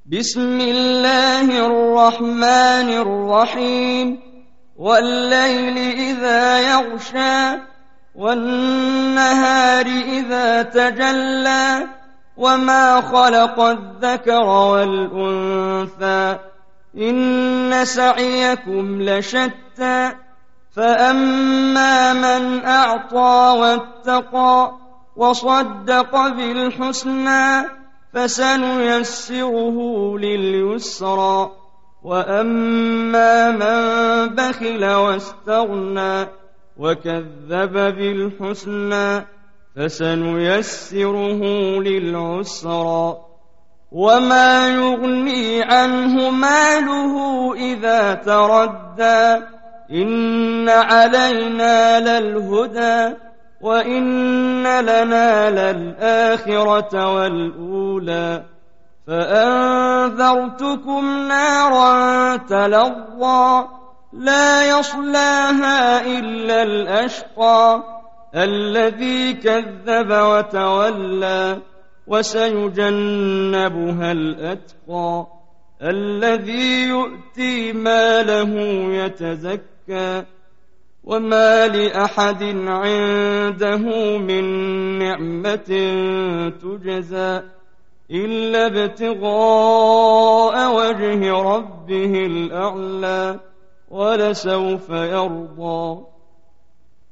بسم الله الرحمن الرحيم والليل إذا يغشى والنهار إذا تجلى وما خلق الذكر والأنثى إن سعيكم لشتى فأما من أعطى واتقى وصدق بالحسنى فسنيسره لليسرى وأما من بخل واستغنى وكذب بالحسنى فسنيسره للعسرى وما يغني عنه ماله إذا تردى إن علينا للهدى وإن لنا للآخرة والأولى فأنذرتكم نارا تلظى لا يصلاها إلا الأشقى الذي كذب وتولى وسيجنبها الأتقى الذي يؤتي ماله يتزكى وما لأحد عنده من نعمة تجزى إلا ابتغاء وجه ربه الأعلى ولسوف يرضى